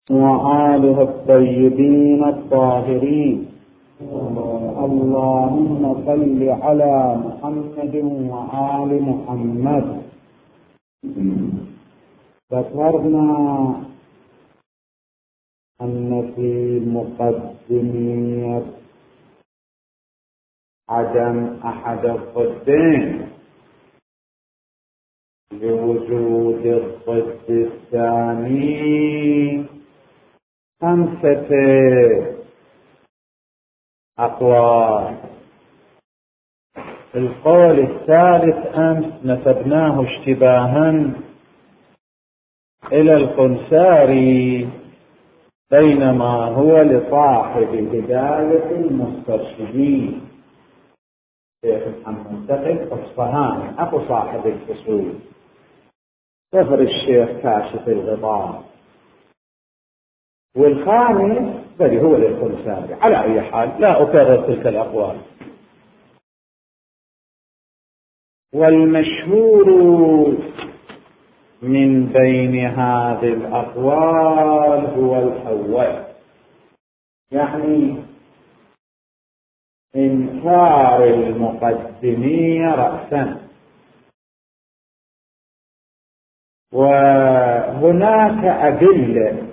وآله الطيبين الطاهرين. اللهم صل على محمد وآل محمد. ذكرنا أن في مقدمية عدم أحد الضدين لوجود الضد الثاني 5 أقوال. القول الثالث أمس نسبناه اشتباها إلى الخنساري، بينما هو لصاحب هداية المسترشدين شيخ محمد تقي الأصفهاني أخو صاحب الفصول، سفر الشيخ كاشف الغطاء. والخامس بل هو للخنساري. على أي حال لا أكرر تلك الأقوال. والمشهور من بين هذه الأقوال هو الأول، يعني إنكار المقدمية رأسا. وهناك أدلة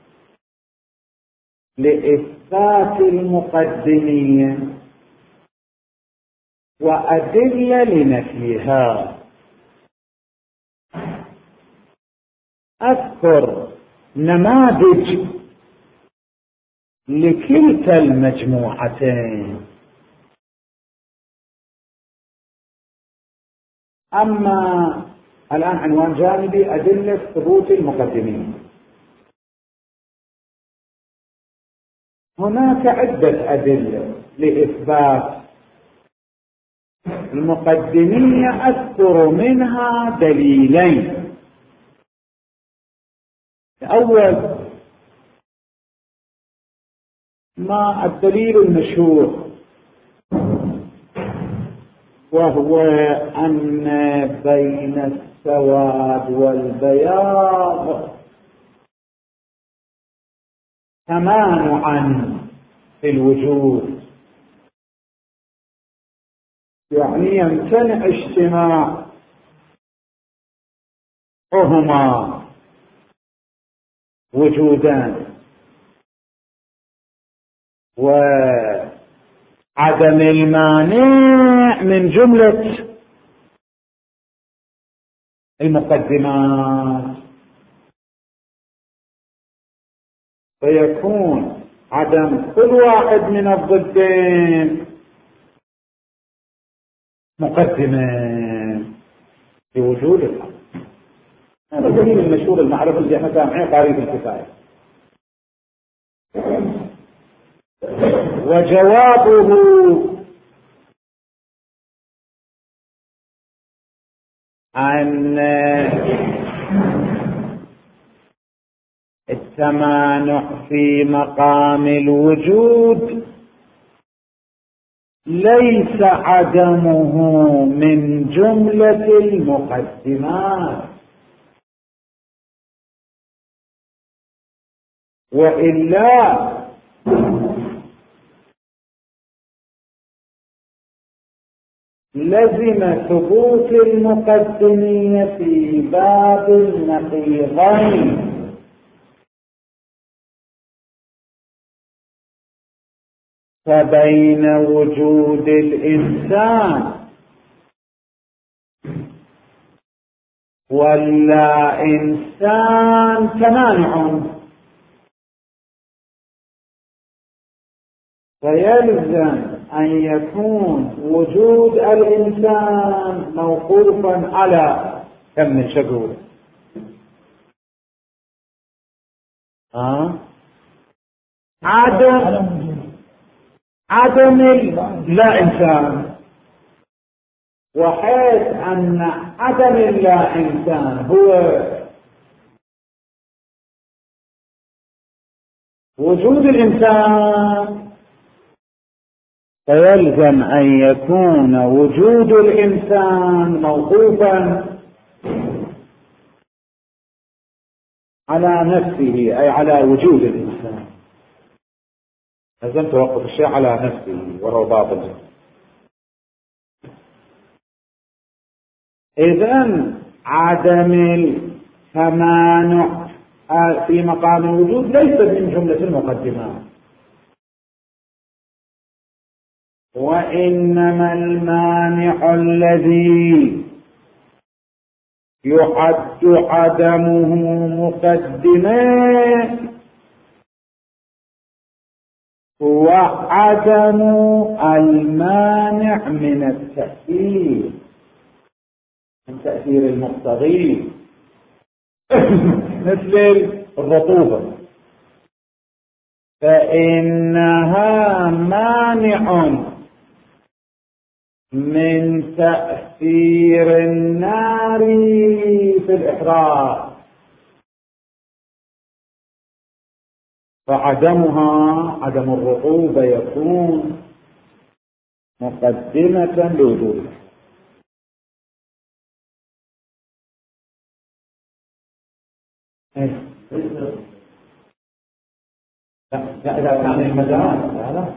لإثبات المقدمية وأدلة لنفيها. أذكر نماذج لكلتا المجموعتين. أما الآن عنوان جانبي أدلة ثبوت المقدمين. هناك عدة أدلة لإثبات المقدمية، أذكر منها دليلين. الأول ما الدليل المشهور، وهو أن بين السواد والبياض تمانعا في الوجود، يعني يمتنع اجتماعهما وجودان، وعدم المانع من جملة المقدمات، فيكون عدم كل واحد من الضدين مقدمة في وجود الحق. هذا الدليل المشهور المعروف اللي احنا سامعينه قريب الكفاية. وجوابه أن التمانع في مقام الوجود ليس عدمه من جملة المقدمات، وإلا لزم ثبوت المقدمية في باب النقيضين، فبين وجود الإنسان واللا إنسان تمانع، فيلزم أن يكون وجود الإنسان موقوفا على كم من شجرة عدم لا إنسان، وحيث أن عدم لا إنسان هو وجود الإنسان، فيلزم أن يكون وجود الإنسان موقوفا على نفسه أي على وجود الإنسان، لازم توقف الشيء على نفسه وهو باطل. إذن عدم التمانع في مقام الوجود ليس من جملة المقدمات، وإنما المانع الذي يعد عدمه مقدمة هو عدم المانع من التأثير، من تأثير المقتضي مثل الرطوبة، فإنها مانع من تأثير النار في الإحراق، فعدمها عدم الرطوبة يكون مقدمة لوجودها. لا إذا كان المجال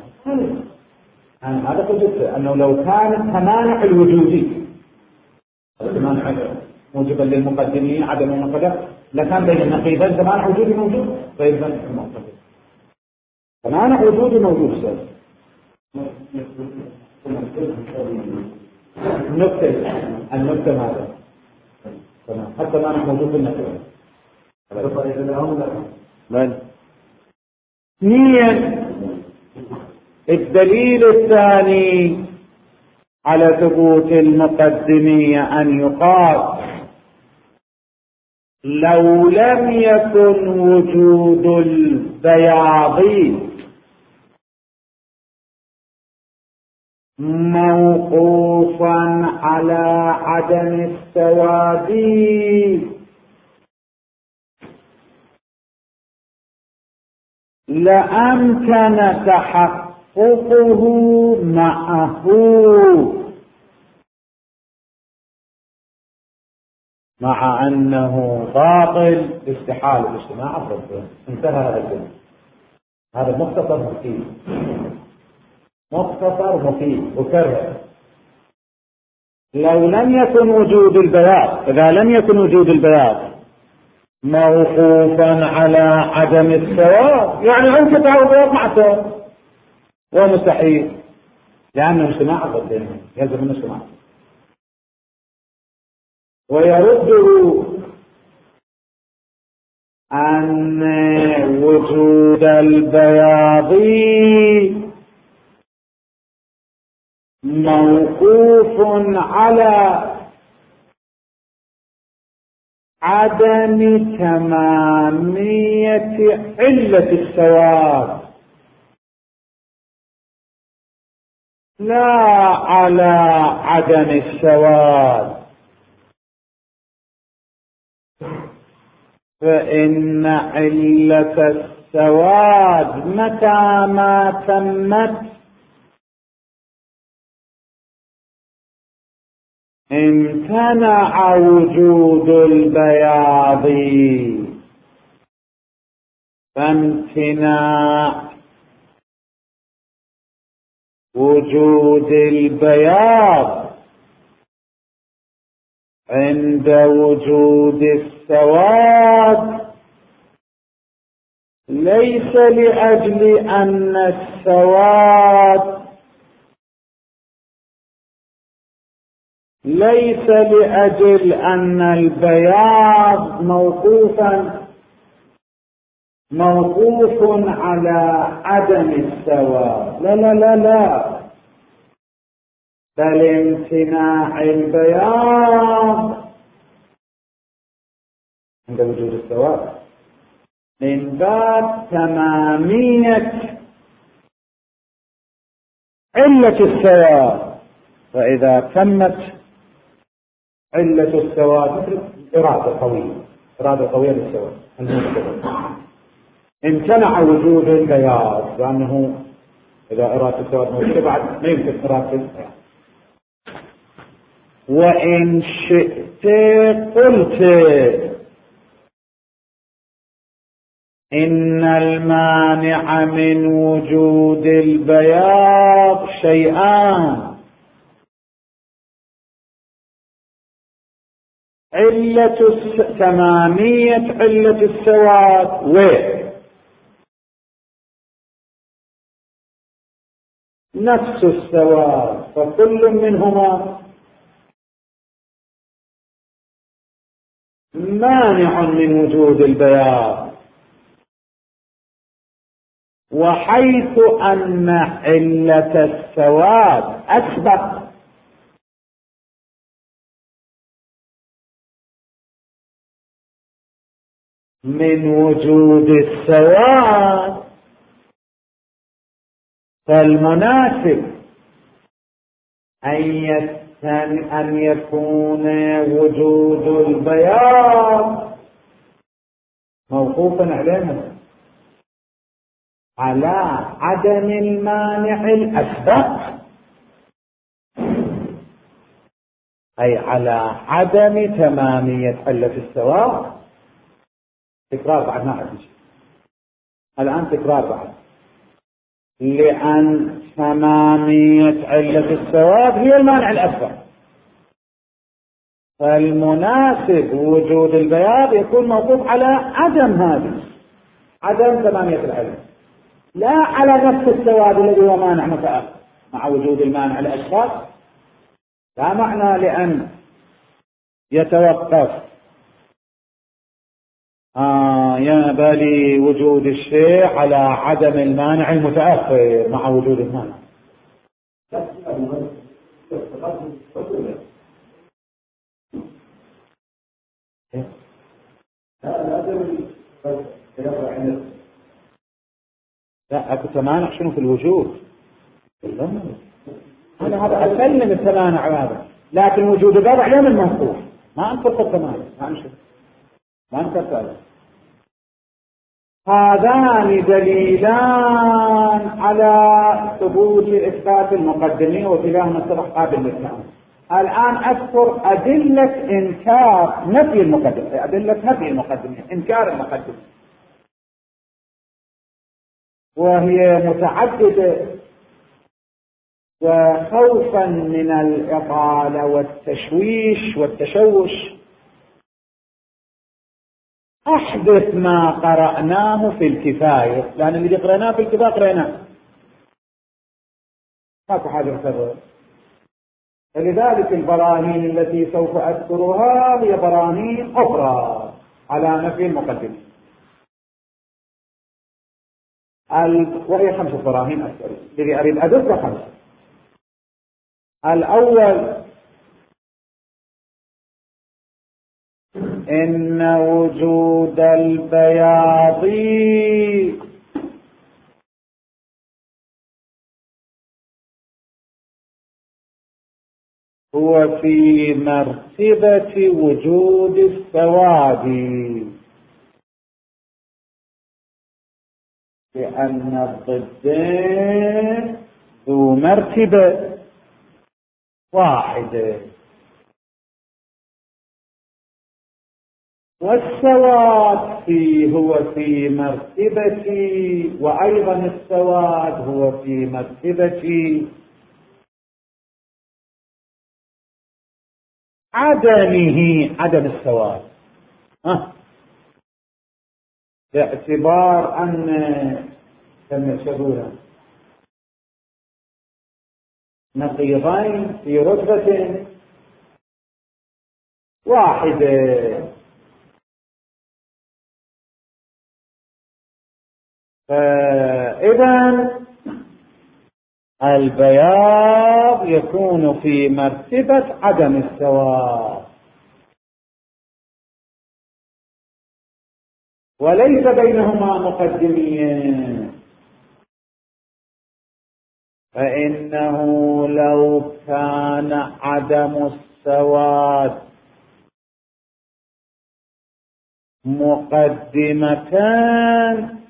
هذا قلت أنه لو كان التمانع الوجودي التمانع موجبا للمقدمين عدم المقدم لكان بين النقيضين تمانع وجودي موجود غير ذلك المقدم، تمانع وجودي موجود سر النكتة ماذا؟ حتى مانع موجود بالنقيض بل ثانيا الدليل الثاني على ثبوت المقدمية أن يقال لو لم يكن وجود البياض موقوفا على عدم السواد لأمكن تحققه معه، مع أنه باطل باستحال الاجتماع الضده. انتهى هذا الكلام. هذا مختصر مفيد، مختصر مفيد. وكرر لو لم يكن وجود البياض، إذا لم يكن وجود البياض موقوفا على عدم السواد يعني انقطاع البياض مع السواد ومستحيل، لأنه اجتماع ضدين يلزم من اجتماع. ويرده أن وجود البياض موقوف على عدم تمامية علة السواد لا على عدم السواد، فإن علة السواد متى ما تمت امتنع وجود البياض، فامتناع وجود البياض عند وجود السواد ليس لأجل أن السواد ليس لأجل أن البياض موقوف على عدم السواد، لا لا لا لا، بل امتناع البياض عند وجود السواد من باب تمامية علة السواد. فإذا تمت علة السواد مثل إرادة قوية للسواد امتنع وجود البياض، لأنه إذا إرادة السواد موجودة بعد ما يمكن إرادة البياض. وإن شئت قلت إن المانع من وجود البياض شيئان: تمامية علة السواد ونفس السواد، فكل منهما مانع من وجود البياض. وحيث أن علة السواد أسبق من وجود السواد، فالمناسب أن يكون وجود البياض موقوفا على عدم المانع الأسبق، أي على عدم تمامية علة السواد. تكرار بعد ما أعرف شيء الآن، تكرار بعد، لأن تمامية علة السواد هي المانع الأسبق، فالمناسب وجود البياض يكون موقوف على عدم تمامية العلة، لا على نفس السواد الذي هو مانع متأخر مع وجود المانع الأسبق. لا معنى لأن يتوقف ينبغي وجود الشيء على عدم المانع المتأخر مع وجود المانع. لا أكو تمانع شنو في الوجود؟ أنا هذا أسلم التمانع هذا، لكن وجود الوضع يوم موقوف، ما أنكر التمانع، ما أنكر هذا. هذان دليلان على ثبوت إثبات المقدمين، وكلاهما سبق قابل للتأمل. الآن أذكر أدلة إنكار نفي المقدمين، أدلة نفي المقدمين، إنكار المقدمين، وهي متعددة. وخوفا من الإطالة والتشويش والتشوش أحدث ما قرأناه في الكفاية، لأن اللي قرأناه في الكفاية قرأناه، ماكو حاجة أكثر. فلذلك البراهين التي سوف أذكرها هي براهين أخرى على نفي المقدمة، وهي 5 براهين أكثر، الذي أريد أذكر 5. الأول: إن وجود البياض هو في مرتبة وجود السواد، لأن الضدين ذو مرتبة واحدة، والسواد هو في مرتبة، وأيضا السواد هو في مرتبة عدم السواد، باعتبار أن كما يشبهون نقيضين في رتبة واحدة. فإذا البياض يكون في مرتبة عدم السواد، وليس بينهما مقدمين. فإنه لو كان عدم السواد مقدمتان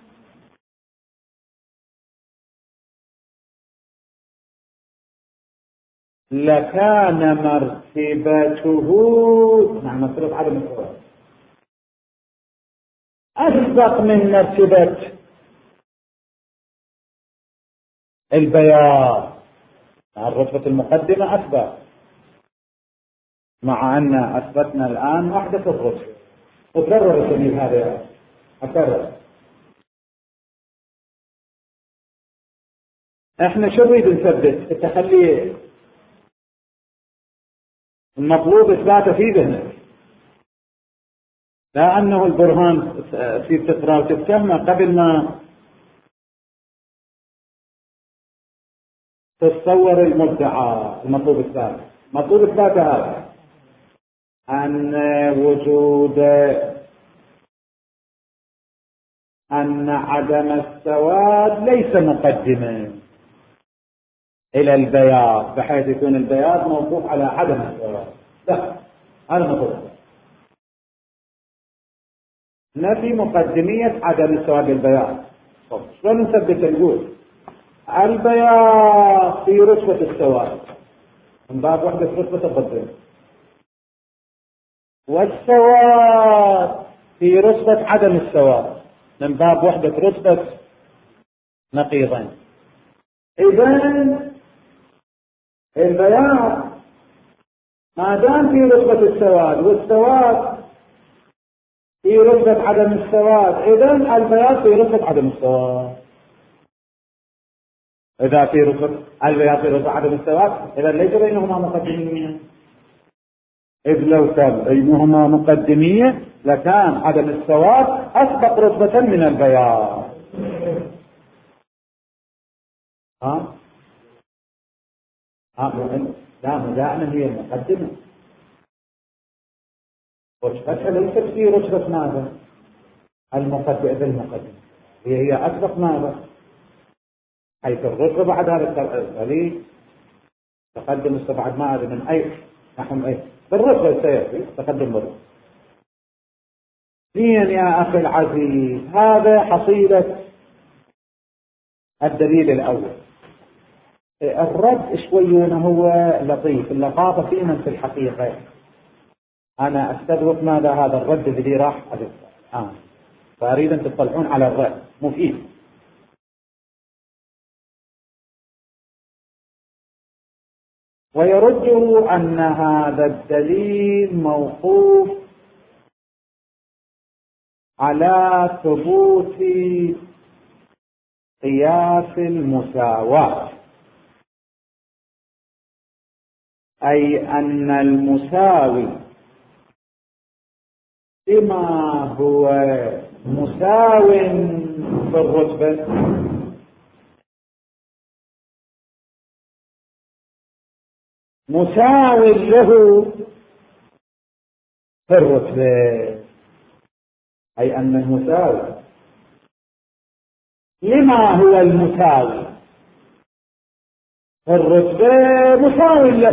لكان مرتبته نصرف عدم السواد أسبق من مرتبة البياض، الرتبة المقدمة أسبق، مع أن أثبتنا الآن وحدة الرتبة. وتكرر الدليل هذا، أكرر. احنا شو نريد نثبت؟ التخلي المطلوب إثباته في ذهنك، لا أنه البرهان في تقرأ وتفهمه قبل ما تتصور المدعى. المطلوب إثباته، مطلوب إثباته هذا أن وجود أن عدم السواد ليس مقدما إلى البياض بحيث يكون البياض موقوف على عدم السواد، لا، هذا مطلوب. نفي مقدمية عدم السواد للبياض. طب شلون نثبت؟ نقول البياض في رتبة السواد من باب وحدة رتبة الضدين، والسواد في رتبة عدم السواد من باب وحدة رتبة نقيضين. إذن البياض ما دام في رتبة السواد والسواد في رتبة عدم السواد، إذن البياض في رتبة عدم السواد. إذا في رتبة البياض في رتبة عدم السواد، إذا ليس بينهما مقدمية. إذ لو كان بينهما مقدمية لكان عدم السواد أسبق رتبة من البياض. لا، دائما هي المقدمة. رتبتها ليست في رتبة ماذا؟ المقدمة هي أسبق ماذا؟ حيث الرتبة بعد هذا الدليل تقدم استبعد ماذا من أي نحن أي بالرتبة سيأتي تقدم بالرتبة. ثانيا يا أخي العزيز، هذا حصيلة الدليل الأول. الرد شوي هو لطيف، اللطافة فيه من في الحقيقة. أنا أستدرك ماذا هذا الرد الذي راح أذكر فأريد أن تطلعون على الرد مفيد. ويرده أن هذا الدليل موقوف على ثبوت قياس المساواة، أي أن المساوي بما هو مساو في الرتبة مساو له في الرتبة، أي أن المساوي لما هو المساوي في الرتبة مساو له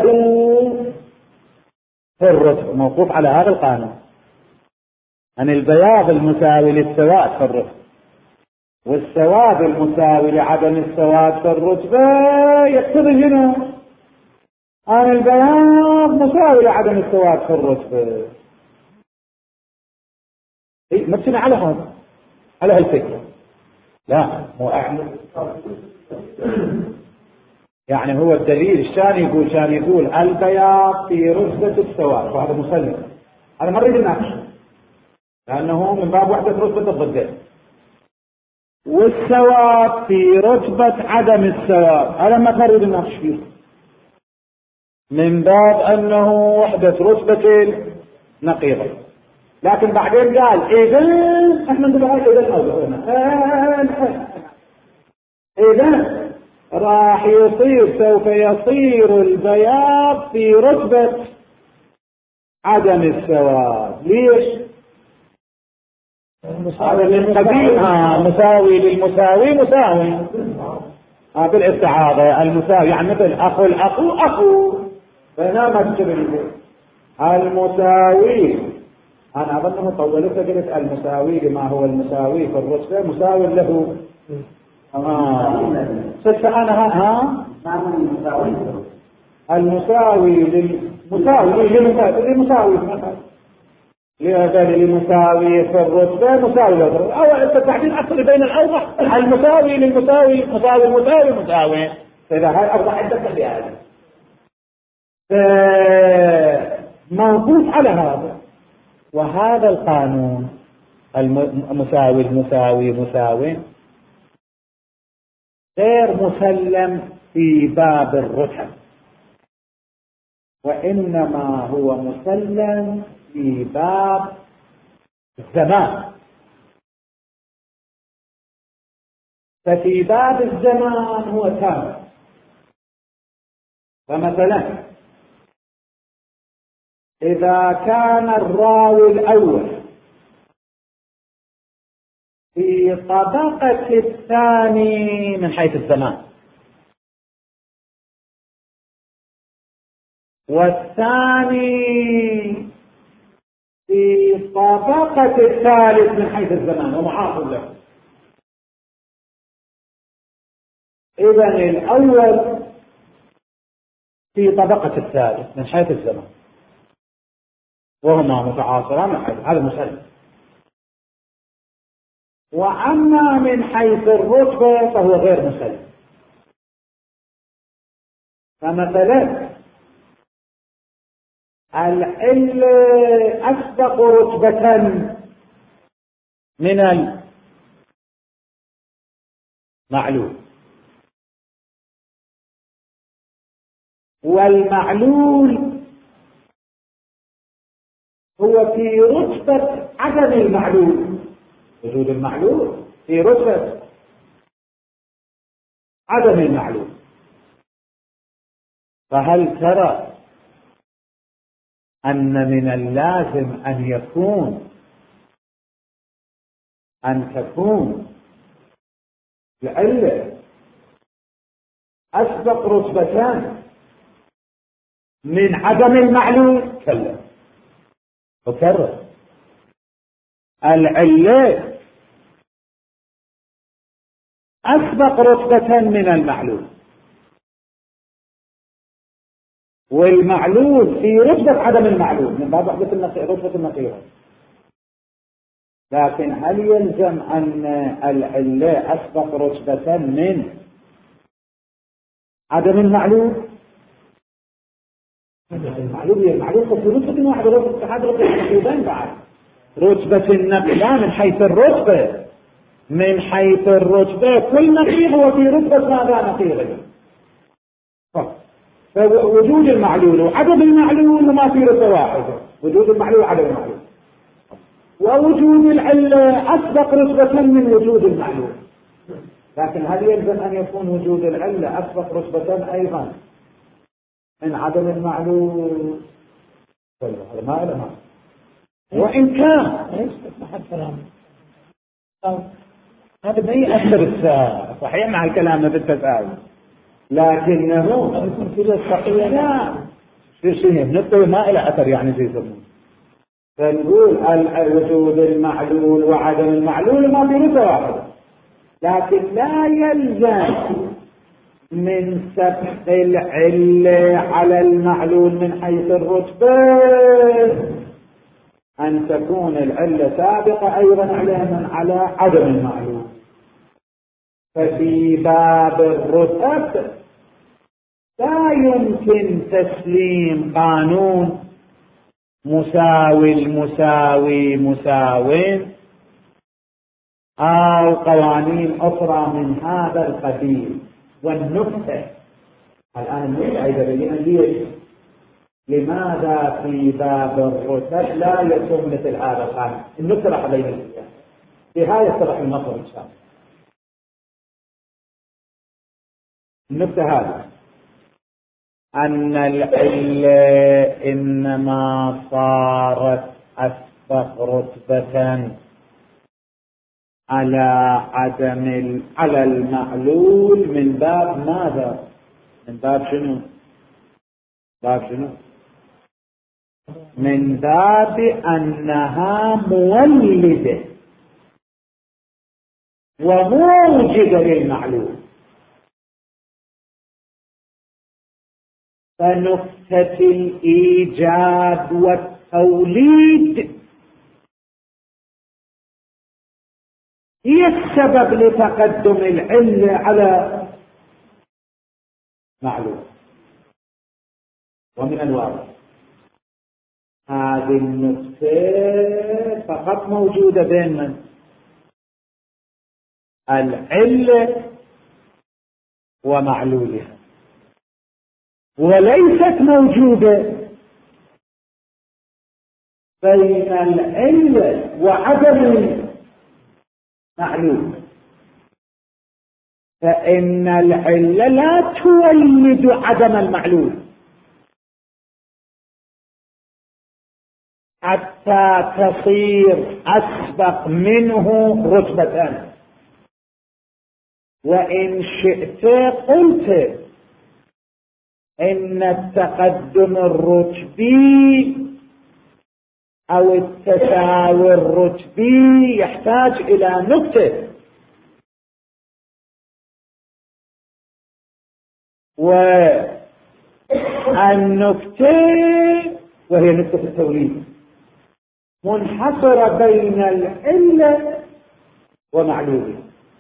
في الرتبة، موقوف على هذا القانون أن البياض المساوي للسواد في الرتبة والسواد المساوي لعدم السواد في الرتبة يقتضي هنا أن البياض مساوي لعدم السواد في الرتبة. مبتني على هذا، على هالفكرة. لا مو يعني هو الدليل شان يقول البياض في رتبة السواد، وهذا مسلم، هذا ما نريد نناقشه لأنه من باب وحدة رتبة الضدين، والسواد في رتبة عدم السواد هذا ما نريد نناقش فيه من باب أنه وحدة رتبة نقيضة. لكن بعدين قال إذا احنا نقول إذا راح سوف يصير البياض في رتبة عدم السواد. ليش؟ مساوي للقديم، مساوي للمساوي، مساوي بالاستعاضة. المساوي يعني مثل أخو أخو فهنا ما تشبه المساوي. أنا أظنه طولت قلت المساوي لما هو المساوي في الرتبة مساوي له. أنا المساوي للمساوي لأجل مساوي في الرتبة مساوي للرتبة، أو التعديل أصلي بين الأوضح المساوي للمساوي مساوي المساوي مساوي، فإذا هاي أوضح عدة تحليات موقوف على هذا. وهذا القانون المساوي المساوي مساوي غير مسلم في باب الرتب، وإنما هو مسلم في باب الزمان. ففي باب الزمان هو تام. فمثلا إذا كان الراوي الأول في طبقة الثاني من حيث الزمان، والثاني في طبقة الثالث من حيث الزمان ومعاصر له، إذن الأول في طبقة الثالث من حيث الزمان وهما متعاصران من حيث هذا مسلم. وأما من حيث الرتبة فهو غير مسلم. فمثلا العلة أسبق رتبة من المعلول، والمعلول هو في رتبة عدم المعلول. وجود المعلول في رتبة عدم المعلول. فهل ترى أن من اللازم أن تكون العلة أسبق رتبتان من عدم المعلول؟ كلا. وكرر العلة أسبق رتبة من المعلول، والمعلول في رتبة عدم المعلول من باب رتبة النقيضة. لكن هل يلزم أن العلة أسبق رتبة من عدم المعلول؟ المعلول في رتبة واحدة، رتبة النقيضين بعد رتبة النقيض من حيث الرتبة. من حيث الرتبة كل نقيض هو في رتبة ماذا نقيض. فوجود المعلول وعدم المعلول ما في رتبة واحدة، وجود المعلول وعدم المعلول. ووجود العلة أسبق رتبة من وجود المعلول. لكن هل يلزم أن يكون وجود العلة أسبق رتبة أيضا من عدم المعلول؟ هذا ما له. وإن كان هذا ما يأثر الساعة صحيح مع الكلام في التساؤل، لكنه لا شيء نقول ما إلى أثر يعني في زمن. فنقول وجود المعلول وعدم المعلول ما في رتبة واحدة، لكن لا يلزم من سبق العلة على المعلول من حيث الرتبة أن تكون العلة سابقة أيضا على عدم المعلول. ففي باب الرتب لا يمكن تسليم قانون مساوي المساوي مساوين أو قوانين أخرى من هذا القبيل. والنكتة الآن النكتة أيضا ليش لماذا في باب الرتب لا يكون مثل هذا القانون؟ النكتة راح أبين في هذا يتضح النظر إن شاء الله. النكتة هذه أن العلة إنما صارت أسبق رتبة على المعلول من باب ماذا؟ من باب شنو؟ من باب أنها مولدة وموجدة للمعلول. فنكتة الإيجاد والتوليد هي السبب لتقدم العلة على معلوم. ومن الواضح هذه النقطة فقط موجودة بين من؟ العلة ومعلولها، وليست موجودة بين العلة وعدم المعلول. فإن العلة لا تولد عدم المعلول حتى تصير أسبق منه رتبة. وإن شئت قلت إن التقدم الرتبي أو التساوي الرتبي يحتاج إلى نقطة، والنقطة وهي نقطة التوليد منحصرة بين العلة ومعلولها،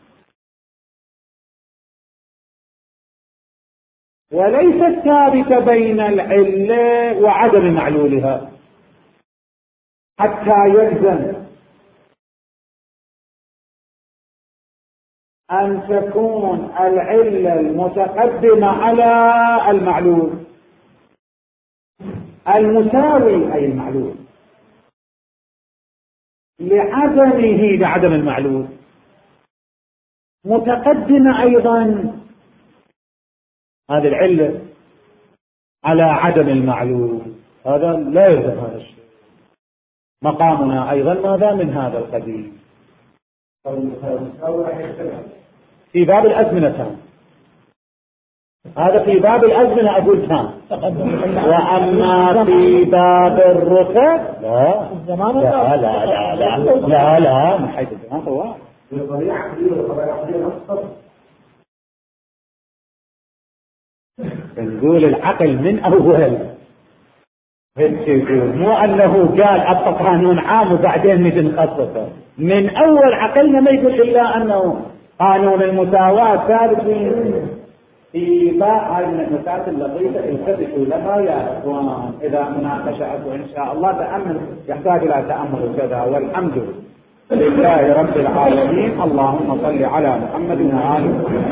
وليست ثابتة بين العلة وعدم معلولها، حتى يلزم أن تكون العلة المتقدمة على المعلول المساوي أي المعلول لعدم المعلول متقدمة أيضا هذه العلة على عدم المعلول. هذا لا يلزم هذا الشيء. مقامنا أيضا ماذا من هذا القبيل في باب الأزمنة تام. هذا في باب الأزمنة أقول تام، وأما في باب الرتب لا لا لا لا لا لا من حيث الزمان طوال. نقول العقل من أول، مو أنه قال أبقى قانون عام وبعدين نجي نخصصه. من أول عقلنا ما يقول إلا أنه قانون المساواة ثابت في هذه المسائل اللطيفة التفتوا لها يا إخوان إذا مناقشة وإن شاء الله تأمل يحتاج إلى تأمل وكذا. والحمد لله رب العالمين. اللهم صل على محمد وآله.